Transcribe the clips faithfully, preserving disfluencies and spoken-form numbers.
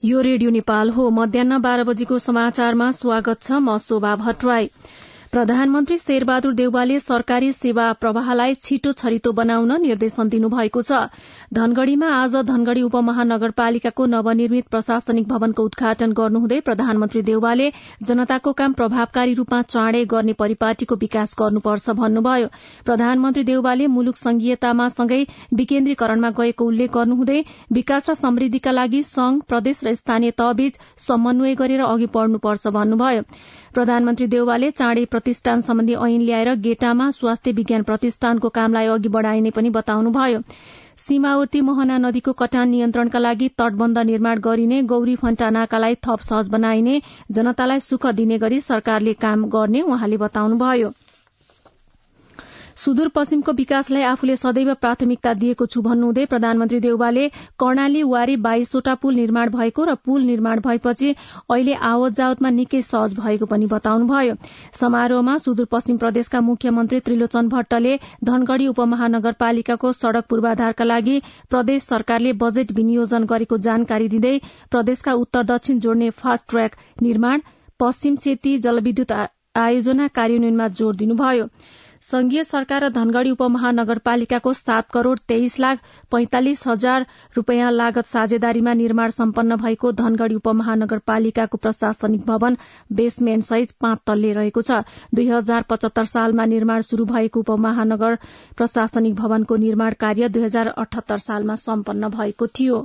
यो रेडियो नेपाल हो। मध्याह्न बाह्र बजेको समाचारमा स्वागत छ। म शोभा भट्टराई। प्रधानमन्त्री शेरबहादुर देउवाले सरकारी सेवा प्रवाहलाई छिटो छरितो बनाउन निर्देशन दिनुभएको छ। धनगढ़ीमा आज धनगढ़ी उपमहानगरपालिकाको नवनिर्मित प्रशासनिक भवनको उद्घाटन गर्नुहुँदै प्रधानमन्त्री देउवाले जनताको काम प्रभावकारी रूपमा चाँडै गर्ने परिपाटीको विकास गर्नुपर्छ भन्नुभयो। प्रधानमन्त्री देउवाले मुलुक संघीयतामा सँगै विकेन्द्रीकरणमा गएको उल्लेख गर्नुहुँदै विकास र समृद्धिका लागि संघ, प्रदेश र स्थानीय तहबीच समन्वय गरेर अघि बढ़नुपर्छ भन्नुभयो। प्रधानमन्त्री देउवाले चाँडै प्रतिष्ठान सम्बन्धी ऐन ल्याएर गेटामा स्वास्थ्य विज्ञान प्रतिष्ठानको कामलाई अघि बढ़ाइने पनि बताउनुभयो। सीमावर्ती मोहना नदीको कटान नियन्त्रणका लागि तटबन्ध निर्माण गरिने, गौरी फन्टा नाकालाई थप सहज बनाइने, जनतालाई सुख दिने गरी सरकारले काम गर्ने उहाँले बताउनुभयो। सुदूरपश्चिमको विकासलाई आफूले सदैव प्राथमिकता दिएको छु भन्नुहुँदै प्रधानमन्त्री देउवाले कर्णाली वारी बाइसवटा पुल निर्माण भएको र पुल निर्माण भएपछि अहिले आवत जावतमा निकै सहज भएको पनि बताउनुभयो। समारोहमा सुदूरपश्चिम प्रदेशका मुख्यमन्त्री त्रिलोचन भट्टले धनगढ़ी उपमहानगरपालिकाको सड़क पूर्वाधारका लागि प्रदेश सरकारले बजेट विनियोजन गरेको जानकारी दिँदै प्रदेशका उत्तर दक्षिण जोड्ने फास्ट ट्र्याक निर्माण, पश्चिम क्षेत्री जलविद्युत आयोजना कार्यान्वयनमा जोड़ दिनुभयो। संघीय सरकार र धनगढ़ी उपमहानगरपालिकाको सात करोड़ तेइस लाख पैंतालिस हजार रूपियाँ लागत साझेदारीमा निर्माण सम्पन्न भएको धनगढ़ी उपमहानगरपालिकाको प्रशासनिक भवन बेसमेन्ट सहित पाँच तल्ले रहेको छ। दुई हजार पचहत्तर सालमा निर्माण शुरू भएको उपमहानगर प्रशासनिक भवनको निर्माण कार्य दुई हजार अठहत्तर सालमा सम्पन्न भएको थियो।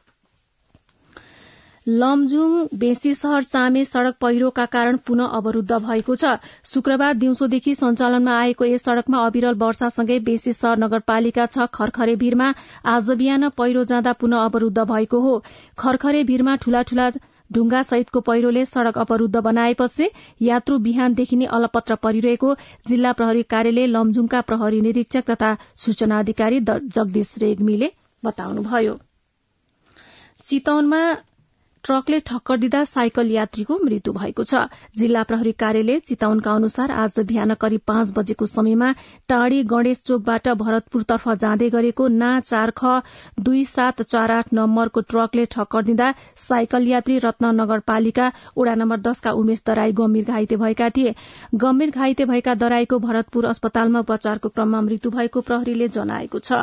लमजुङ बेसी शहर चामे सड़क पहिरोका कारण पुनः अवरूद्ध भएको छ। शुक्रबार दिउँसोदेखि सञ्चालनमा आएको यस सड़कमा अविरल वर्षासँगै बेसी शहर नगरपालिका छ खरखरे भीरमा आज बिहान पहिरो जाँदा पुनः अवरूद्ध भएको हो। खरखरे भीरमा ठूला ठूला ढुंगा सहितको पहिरोले सड़क अवरूद्ध बनाएपछि यात्रु बिहानदेखि नै अलपत्र परिरहेको जिल्ला प्रहरी कार्यालय लमजुङका प्रहरी निरीक्षक तथा सूचना अधिकारी जगदीश रेग्मीले बताउनुभयो। चितवनमा ट्रकले ठक्कर दिँदा साइकल यात्रीको मृत्यु भएको छ। जिल्ला प्रहरी कार्यालय चितवनका अनुसार आज बिहान करिब पाँच बजेको समयमा टाँडी गणेश चोकबाट भरतपुरतर्फ जाँदै गरेको ना चार ख दुई सात चार आठ नम्बरको ट्रकले ठक्कर दिँदा साइकल यात्री रत्न नगरपालिका वडा नम्बर दशका उमेश दराई गम्भीर घाइते भएका थिए। गम्भीर घाइते भएका दराईको भरतपुर अस्पतालमा उपचारको क्रममा मृत्यु भएको प्रहरीले जनाएको छ।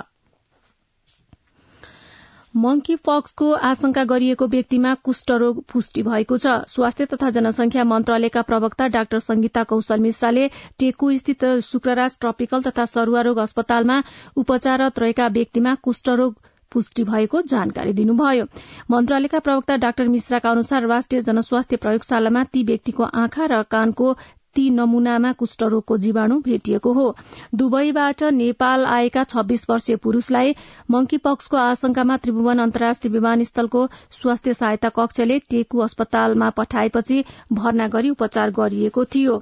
मंकी पक्सको आशंका गरिएको व्यक्तिमा कुष्ठरोग पुष्टि भएको छ। स्वास्थ्य तथा जनसंख्या मन्त्रालयका प्रवक्ता डाक्टर संगीता कौशल मिश्राले टेकु स्थित शुक्रराज ट्रपिकल तथा सरुवा रोग अस्पतालमा उपचाररत रहेका व्यक्तिमा कुष्ठरोग पुष्टि भएको जानकारी दिनुभयो। मन्त्रालयका प्रवक्ता डाक्टर मिश्राका अनुसार राष्ट्रिय जनस्वास्थ्य प्रयोगशालामा ती व्यक्तिको आँखा र कानको ती नमूनामा कुष्ठरोगको जीवाणु भेटिएको हो। दुबईबाट नेपाल आएका छब्बीस वर्षीय पुरूषलाई मंकीपक्सको आशंकामा त्रिभुवन अन्तर्राष्ट्रिय विमानस्थलको स्वास्थ्य सहायता कक्षले टेकु अस्पतालमा पठाएपछि भर्ना गरी उपचार गरिएको थियो।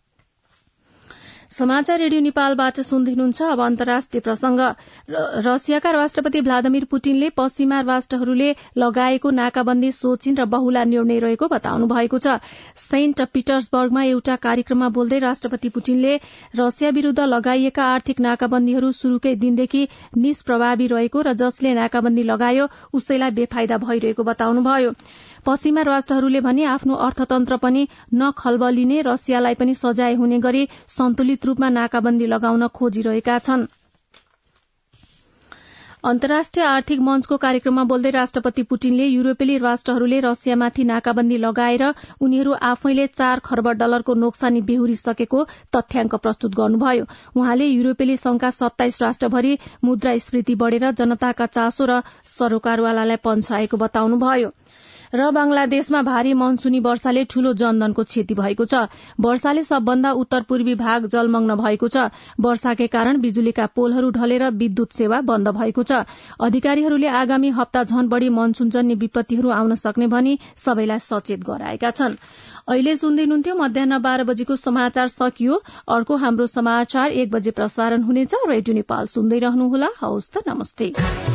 समाचार रेडियो नेपालबाट सुन्दै हुनुहुन्छ। अब अन्तर्राष्ट्रिय प्रसंग। रसियाका राष्ट्रपति भ्लादिमिर पुटिनले पश्चिमा राष्ट्रहरूले लगाएको नाकाबन्दी सोचिन र बहुला निर्णय रहेको बताउनु भएको छ। सेन्ट पिटर्सबर्गमा एउटा कार्यक्रममा बोल्दै राष्ट्रपति पुटिनले रसिया विरूद्ध लगाइएका आर्थिक नाकाबन्दीहरू शुरूकै दिनदेखि निष्प्रभावी रहेको र जसले नाकाबन्दी लगायो उसैलाई बेफाइदा भइरहेको बताउनुभयो। पश्चिमा राष्ट्रहरूले भने आफ्नो अर्थतन्त्र पनि नखलबलिने, रसियालाई पनि सजाय हुने गरी सन्तुलित रूपमा नाकाबन्दी लगाउन खोजिरहेका छन्। अन्तर्राष्ट्रिय आर्थिक मञ्चको कार्यक्रममा बोल्दै राष्ट्रपति पुटिनले युरोपेली राष्ट्रहरूले रसियामाथि नाकाबन्दी लगाएर उनीहरू आफैले चार खर्ब डलरको नोक्सानी बेहोरिसकेको तथ्याङ्क प्रस्तुत गर्नुभयो। उहाँले युरोपेली संघका सत्ताइस राष्ट्रभरि मुद्रास्फीति बढ़ेर जनताका चासो र सरोकारवालालाई पन्छाएको बताउनुभयो। र बंगलादेशमा भारी मनसुनी वर्षाले ठूलो जनधनको क्षति भएको छ। वर्षाले सबभन्दा उत्तर पूर्वी भाग जलमग्न भएको छ। वर्षाकै कारण बिजुलीका पोलहरू ढलेर विद्युत सेवा बन्द भएको छ। अधिकारीहरूले आगामी हप्ता झन बढ़ी मनसुनजन्य विपत्तिहरू आउन सक्ने भनी सबैलाई सचेत गराएका छन्। अहिले सुन्दै हुनुहुन्थ्यो मध्याह्न बाह्र बजेको समाचार सकियो। अर्को हाम्रो समाचार एक बजे प्रसारण हुनेछ। रेडियो नेपाल सुन्दै रहनुहोला। हवस् त, नमस्ते।